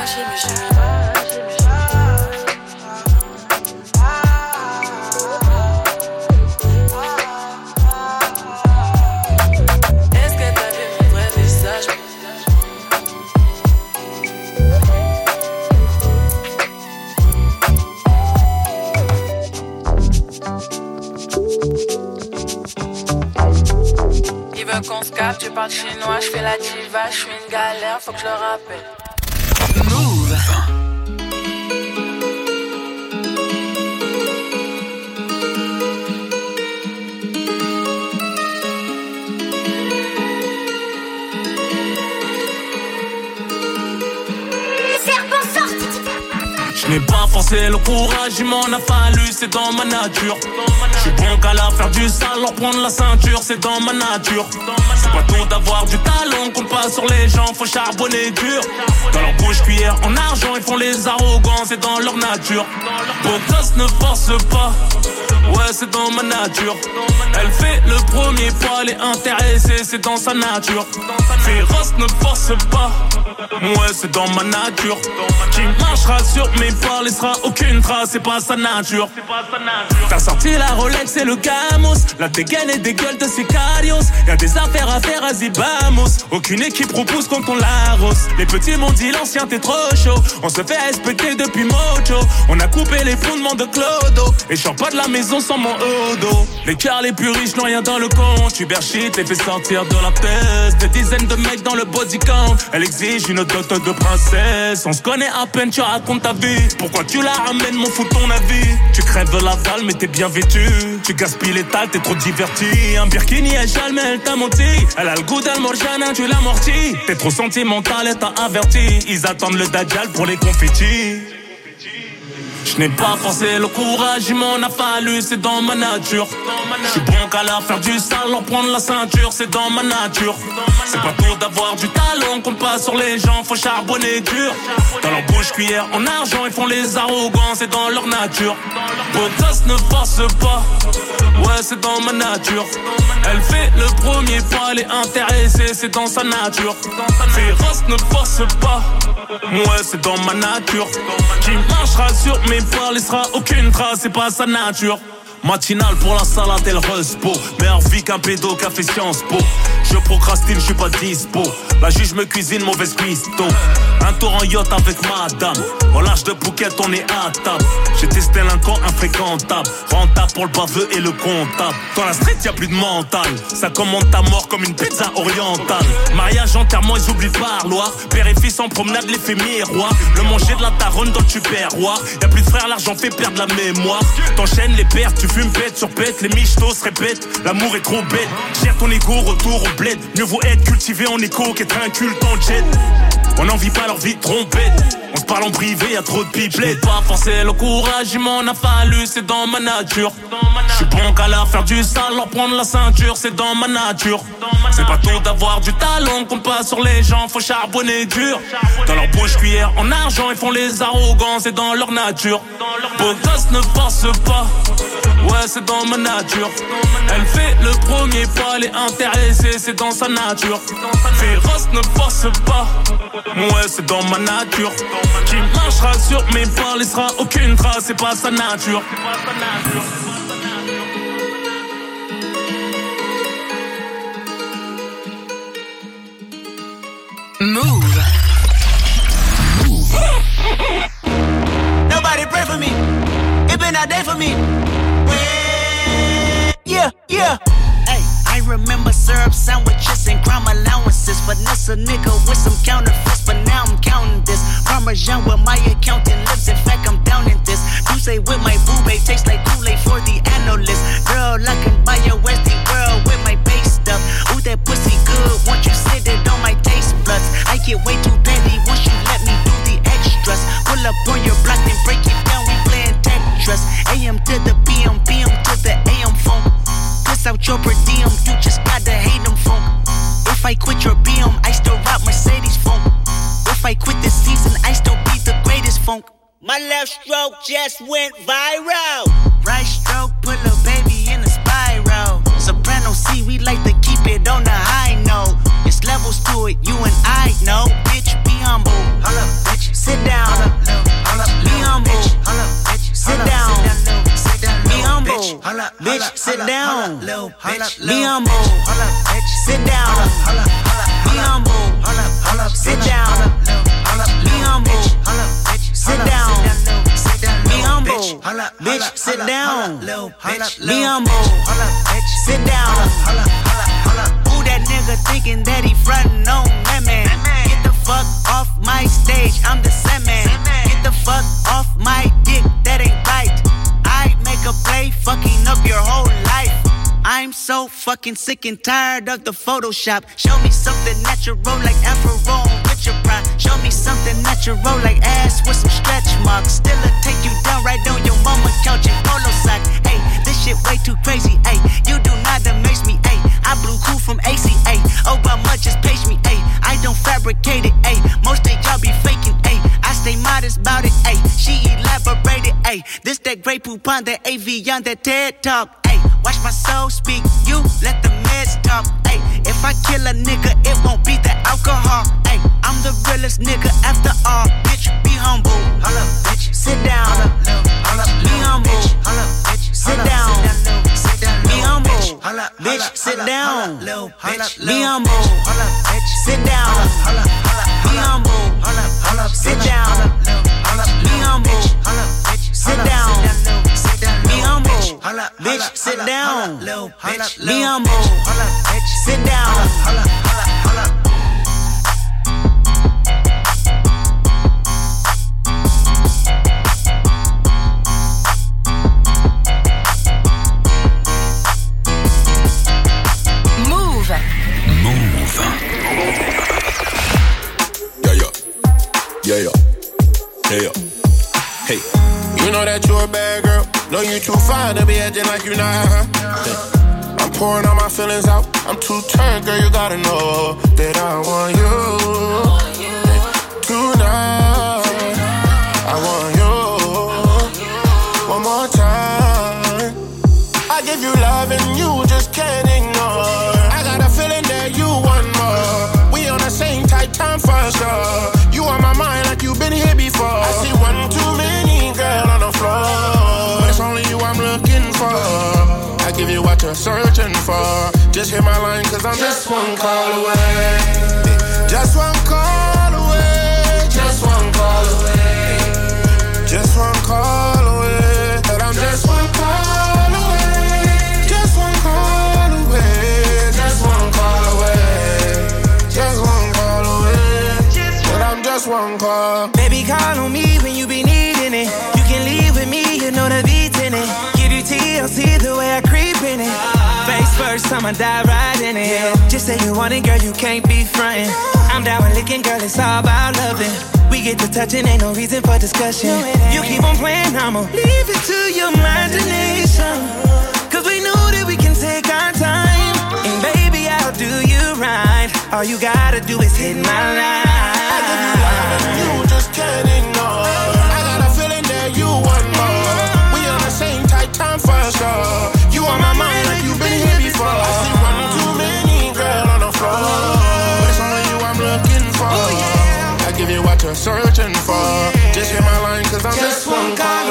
S19: Qu'on se capte, je parle chinois, je fais la diva, je suis une galère, faut que je le rappelle. Move.
S12: Je n'ai pas forcé le courage, il m'en a fallu, c'est dans ma nature. Je suis bon qu'à la faire du sale, leur prendre la ceinture, c'est dans ma nature. C'est pas tout d'avoir du talent, compte pas sur les gens, faut charbonner dur. Dans leur bouche cuillère en argent, ils font les arrogants, c'est dans leur nature. Beau gosse ne force pas, ouais c'est dans ma nature. Elle fait le premier pas, elle est intéressée, c'est dans sa nature. Féroce ne force pas, ouais c'est dans ma nature. Qui marchera sur mes pas, laissera aucune trace, c'est pas sa nature. T'as sorti la Rolex et le Camos, la dégaine et des gueules de Sicarios. Y'a des affaires à faire à Zibamos, aucune équipe repousse quand on l'arrose. Les petits m'ont dit l'ancien t'es trop chaud, on se fait respecter depuis Mojo. On a coupé les fondements de Clodo, et je sors pas de la maison sans mon odo. Les cars les plus riches n'ont rien dans le compte, Uber shit les fait sortir de la tête. Des dizaines de mecs dans le body count, elle exige une dot de princesse. On se connaît à peine, tu racontes ta vie. Pourquoi tu la ramènes, mon fou ton avis? Tu crèves de la dalle mais t'es bien vêtu. Tu gaspilles les tales, t'es trop diverti. Un Birkini elle chale mais elle t'a menti. Elle a le goût d'Almorjana, tu l'as morti. T'es trop sentimental, elle t'a averti. Ils attendent le Dajjal pour les confettis. Je n'ai pas forcé le courage, il m'en a fallu, c'est dans ma nature. Je suis bon qu'à la faire du sale, leur prendre la ceinture, c'est dans ma nature. C'est pas tout d'avoir du talent, compte pas sur les gens, faut charbonner dur. Dans leur bouche cuillère en argent, ils font les arrogants, c'est dans leur nature. Beau gosse ne force pas, ouais c'est dans ma nature. Elle fait le premier pas, elle est intéressée, c'est dans sa nature. Féroce ne force pas, ouais c'est dans ma nature. Qui marchera sur mes pas, laissera aucune trace, c'est pas sa nature.
S20: Matinale pour la salade et le respo. Meilleure vie qu'un pédo qui a fait Sciences Po. Je procrastine, je suis pas dispo. La juge me cuisine, mauvaise cuistot. Un tour en yacht avec madame. Au large de Phuket, on est à table. J'ai testé l'incant infréquentable. Rentable pour le baveux et le comptable. Dans la street, y'a plus de mental. Ça commande ta mort comme une pizza orientale. Mariage, enterrement, ils oublient le parloir. Père et fils en promenade, l'effet miroir. Le manger de la taronne dans le tupperware. Y'a plus de frères, l'argent fait perdre la mémoire. T'enchaînes les pertes, tu fumes pète sur pète. Les michtos se répètent, l'amour est trop bête. Gère ton ego, retour au bled. Mieux vaut être cultivé en écho qu'être inculte en jet. On n'en vit pas leur vie de trompette. On se parle en privé, y'a trop de pipelettes. Pas forcer le courage, il m'en a fallu, c'est dans ma nature. J'suis bon qu'à la faire du sale, leur prendre la ceinture, c'est dans ma nature. C'est pas tout d'avoir du talent, compte pas sur les gens, faut charbonner dur. Dans leur bouche cuillère en argent, ils font les arrogants, c'est dans leur nature. Beau gosse ne force pas, ouais c'est dans ma nature. Elle fait le premier pas, elle est intéressée, c'est dans sa nature. Féroce ne force pas, ouais c'est dans ma nature. Qui marchera sur mes pas, laissera aucune trace, c'est pas sa nature.
S21: Move. Move. Nobody pray for me. It been a day for me. Yeah, yeah. Hey, I remember syrup sandwiches and crime allowances. Finesse a nigga with some counterfeits, but now I'm counting this. Parmesan where my accountant lives. In fact, I'm down in this. You say with my boo babe tastes like Kool-Aid for the analyst. Girl, I can buy your Westie world with my base stuff. Ooh, that pussy good. Once you sit it on my taste buds. I get way too petty once you let me do the extras. Pull up on your block and break it down. We playing Tetris. A M to the P M, P M to the A M phone. Piss out your per diem, you just gotta hate them funk. If I quit your B M, I still rock Mercedes funk. If I quit this season, I still be the greatest funk. My left stroke just went viral. Right stroke put a baby in a spiral. Soprano C, we like to keep it on the high note. It's levels to it, you and I know. Bitch, be humble. Hold up, bitch. Sit down. Hold up, little, hold up, be humble. Hold up, bitch. Sit down. Be humble. Bitch, sit down. Be humble. Sit down. Be humble. Sit down. Be humble. Sit down. Be humble. Bitch, sit down. Be humble. Sit down. Who that nigga thinking that he frontin' on that man? Get the fuck off my stage, I'm the Sandman. Get the fuck off my dick, that ain't right. I make a play, fucking up your whole life. I'm so fucking sick and tired of the Photoshop. Show me something natural like Afro with your pride. Show me something natural like ass with some stretch marks. Still a take you down right on your mama couch in polo socks. Hey, this shit way too crazy. Hey, you do not amaze me. Hey, I blew cool from A C A. Oh, but much just page me. Hey, I don't fabricate it. Hey, most of y'all be faking. Hey, I stay modest about it. Hey, she elaborated. Hey, this that Grey Poupon, that A V on that TED Talk. Hey, watch my soul speak. You let the meds talk. Hey, if I kill a nigga, it won't be the alcohol. Hey, I'm the realest nigga after all. Bitch, be humble. Hold up, bitch. Sit down. Hold up, be humble. Hold up, bitch. Sit down. Be humble. Bitch, sit down. Be humble. Sit down. Be humble. Sit down. Be humble. Sit down. Be humble. Bitch, sit down. Be humble. Sit down.
S11: Yeah, yeah, yeah, yeah. Hey, you know that you're a bad girl. Know you too fine to be acting like you not. Huh? I'm pouring all my feelings out. I'm too turned, girl. You gotta know that I want you tonight. I want you one more time. I give you love and you just can't ignore. I got a feeling that you want more. We on the same tight time for sure. You on my mind like you've been here before. I see one too many, girl, on the floor. But it's only you I'm looking for. searching for. Just hit my line cause I'm just one call away. Just one call away. Just one call away. Just one call away. And I'm just one call away. Just one call away. Just one call away. Just one call away. And I'm just one call.
S3: Baby, call on me when you be needing it. You can leave with me, you know the beat's in it. Give you T L C the way I creep in it. Face first, I'ma die right in it. Just say you want it, girl, you can't be frontin'. I'm down with licking, girl, it's all about loving. We get to touching, ain't no reason for discussion. You keep on playing, I'ma leave it to your imagination. Cause we know that we can take our time. And baby, I'll do you right. All you gotta do is hit my line.
S11: I give you love and you just can't ignore. I got a feeling that you want more. We on the same tight time for sure. You on my mind like you've been here before. I see one too many girl on the floor, but it's only you I'm looking for. Oh, yeah. I give you what you're searching for. Just hit my line cause I'm just, just one call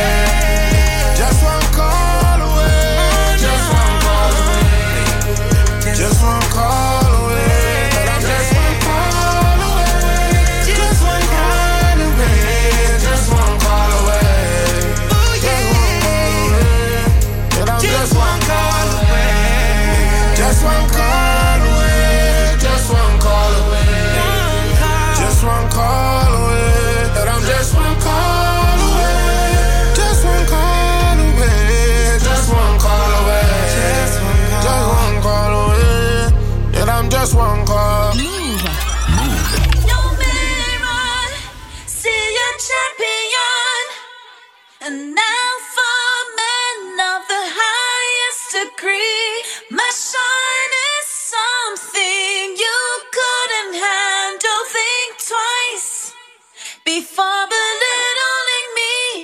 S11: away. Just one call away. Just one call away. Just one call away. And I'm just one call away. Just one call away. Just one call away. Just one call away. And I'm just one call away. Just one call away. Just one call away. Just one call away. And I'm just one call away. Just one call away. Just one call away. Just one call away. And I'm just one call.
S8: Move. Move. No mirror, see your champion. And now for men of the highest degree, my shine is something you couldn't handle. Think twice before belittling me.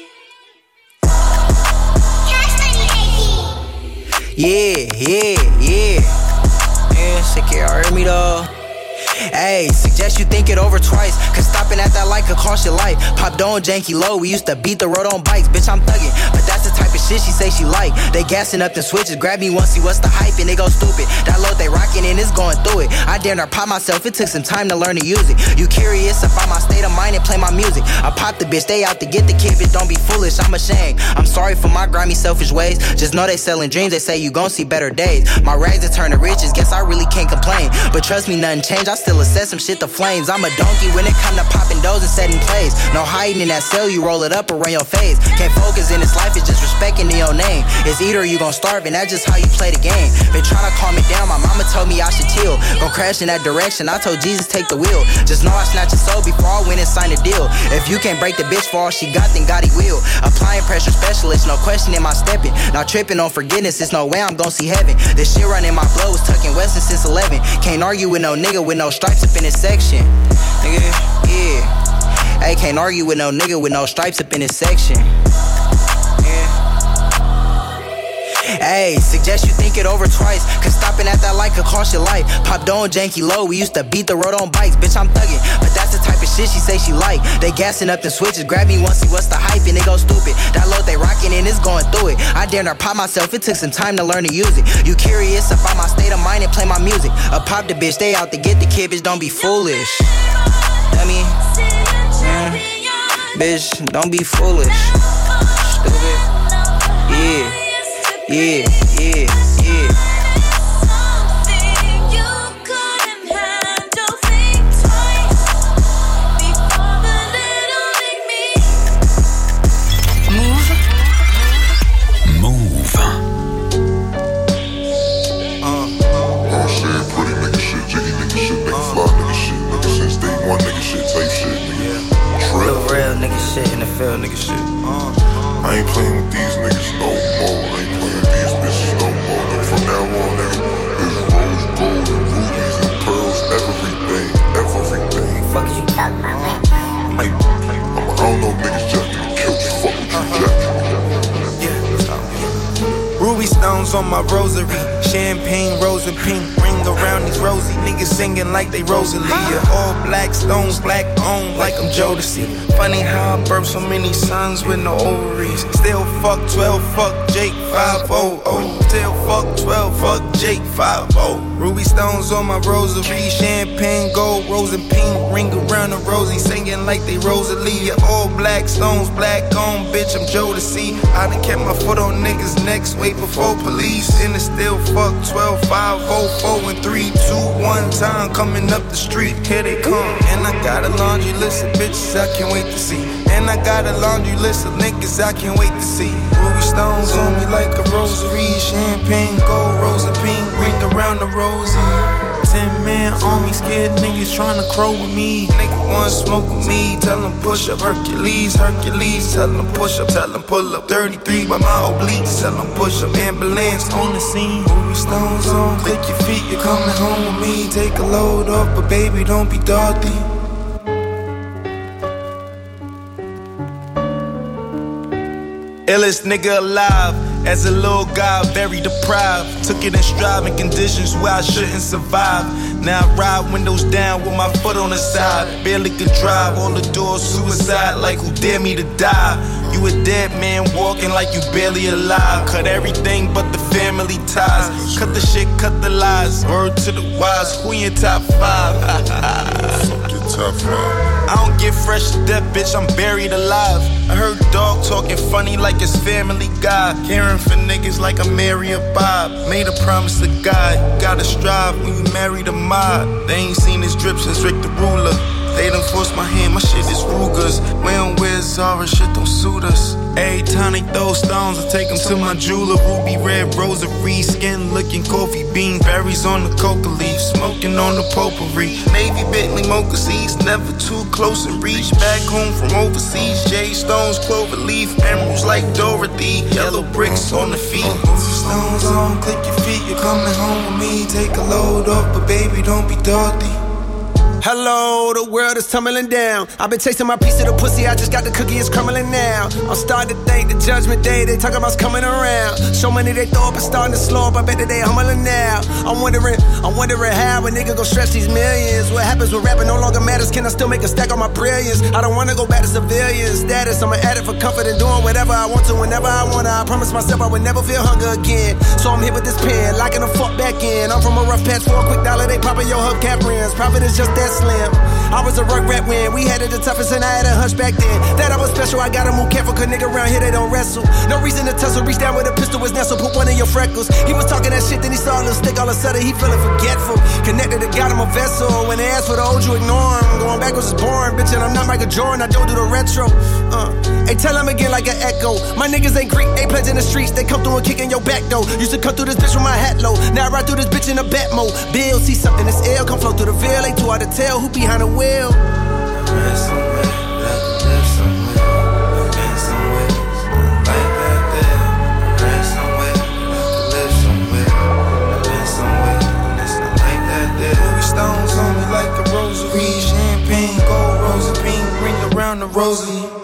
S3: Yeah, yeah, yeah. Yeah, sick, y'all heard me though. Hey, suggest you think it over twice. Cause stopping at that light could cost your life. Pop down janky low, we used to beat the road on bikes. Bitch, I'm thugging, but that's the type of shit she say she like. They gassing up the switches, grab me once, see what's the hype, and they go stupid. That load they rocking and it's going through it. I dare not pop myself, it took some time to learn to use it. You curious about my state of mind and play my music. I pop the bitch, they out to get the kid, bitch, don't be foolish, I'm ashamed. I'm sorry for my grimy selfish ways. Just know they selling dreams, they say you gon' see better days. My rags to turn to riches, guess I really can't complain. But trust me, nothing changed, I still assess some shit to flames. I'm a donkey when it come to popping doors and setting plays. No hiding in that cell, you roll it up around your face. Can't focus in this life, it's just respecting your name. It's either you gon' starve and that's just how you play the game. Been tryna calm me down, my mama told me I should chill. Gon' crash in that direction, I told Jesus take the wheel. Just know I snatch your soul before I win and sign a deal. If you can't break the bitch for all she got, then God he will. Applying pressure specialist, no question in my stepping. Not tripping on forgiveness, it's no way I'm gon' see heaven. This shit running my blood was tucking Weston since eleven. Can't argue with no nigga with no stripes up in his section. Nigga, yeah. Hey, can't argue with no nigga with no stripes up in his section. Yeah. Hey, suggest you think it over twice. Cause stopping at that light could cost your life. Pop down janky low, we used to beat the road on bikes. Bitch, I'm thugging, but that's the type of shit she say she like. They gassing up the switches, grab me once, see what's the hype, and they go stupid. That load they rocking and it's going through it. I dare not pop myself, it took some time to learn to use it. You curious about my state of mind and play my music. I pop the bitch, they out to get the kid, bitch, don't be foolish. I mean, mm, bitch, don't be foolish. Stupid. Yeah, yeah, yeah, yeah.
S11: N F L nigga shit. Uh, I ain't playing with these niggas no more. I ain't playing with these bitches no more. And from now on, nigga, it's rose gold and rubies and pearls, everything, everything.
S8: Fuck you talking about, man?
S11: I, I'm, I don't know niggas just gonna kill you. Fuck with you, Jack.
S6: Ruby stones on my
S4: my rosary. Champagne, rose and pink, ring around these rosy niggas singing like they Rosalia. All black stones, black on like I'm Jodeci. Funny how I birthed so many sons with no ovaries. Still fuck twelve, fuck Jake five oh oh. Still fuck twelve, fuck Jake five oh. Ruby stones on my rosary. Champagne, gold, rose and pink, ring around the rosy, singing like they Rosalia. All black stones, black on, bitch, I'm Jodeci. I done kept my foot on niggas' necks way before police. And it's still fuck twelve, five oh, four and three, two, one time coming up the street. Here they come. And I got a laundry list of bitches I can't wait to see. And I got a laundry list of niggas I can't wait to see. Ruby stones on me like a rosary. Champagne, gold, rose and pink, ring around the rosy. Ten man on me, scared niggas tryna crow with me. Nigga wanna smoke with me, tell them push up. Hercules, Hercules, tell them push up, tell them pull up. thirty-three by my obliques, tell them push up. Ambulance on the scene, Ruby stones on, click your feet, you're coming home with me. Take a load off, but baby don't be Dorothy. Illest nigga alive. As a little guy, very deprived. Took it in striving conditions where I shouldn't survive. Now I ride windows down with my foot on the side. Barely could drive, all the doors suicide. Like who dare me to die? You a dead man walking like you barely alive. Cut everything but the family ties. Cut the shit, cut the lies. Word to the wise, who in your top five? Fuck your top five. I don't get fresh to death, bitch, I'm buried alive. I heard dog talking funny like it's Family Guy. Caring for niggas like I'm Mary or Bob. Made a promise to God, you gotta strive when you marry the mob. They ain't seen this drip since Rick the Ruler. They done forced my hand, my shit is Ruger's. We don't wear Zara, shit don't suit us. Every time they throw stones, I take them to my jeweler. Ruby red rosary, skin looking coffee bean. Berries on the coca leaf, smoking on the potpourri. Navy Bentley mocha seeds, never too close in reach. Back home from overseas, J Stones, clover leaf. Emeralds like Dorothy, yellow bricks on the feet. Stones on, click your feet, you're coming home with me. Take a load off, but baby don't be Dorothy.
S22: Hello, the world is tumbling down. I've been chasing my piece of the pussy, I just got the cookie, it's crumbling now. I'm starting to think the judgment day, they talk about's coming around. So many they throw up and starting to slow up, I bet that they humbling now. I'm wondering, I'm wondering how a nigga gon' stretch these millions. What happens when rapping no longer matters? Can I still make a stack on my brilliance? I don't wanna go back to civilian status. I'm an addict for comfort and doing whatever I want to whenever I wanna. I promise myself I would never feel hunger again. So I'm here with this pen, locking the fuck back in. I'm from a rough patch for a quick dollar, they poppin' your hubcap rims. Profit is just that slim. I was a rug rat when we had it the toughest and I had a hunch back then. That I was special, I gotta move careful, cause nigga around here they don't wrestle. No reason to tussle, reach down with a pistol, was nestle, put one in your freckles. He was talking that shit, then he saw a little stick, all of a sudden he feeling forgetful. Connected to God, I'm a vessel. When they ask for the old, you ignore him. Going backwards is boring, bitch, and I'm not Michael Jordan, I don't do the retro. Uh, hey, tell him again like an echo. My niggas ain't Greek, they pledge in the streets, they come through and kick in your back door. Used to come through this bitch with my hat low, now I ride through this bitch in a bat mode. Bill, see something that's ill, come flow through the veil, ain't too hard to tell who behind the wheel.
S4: Rest somewhere, like live somewhere, been somewhere, like that there. Rest somewhere, like live somewhere, been somewhere, and it's not like that there. Ruby stones on me like a rosary, champagne, gold, rose and pink, ring around the rosary.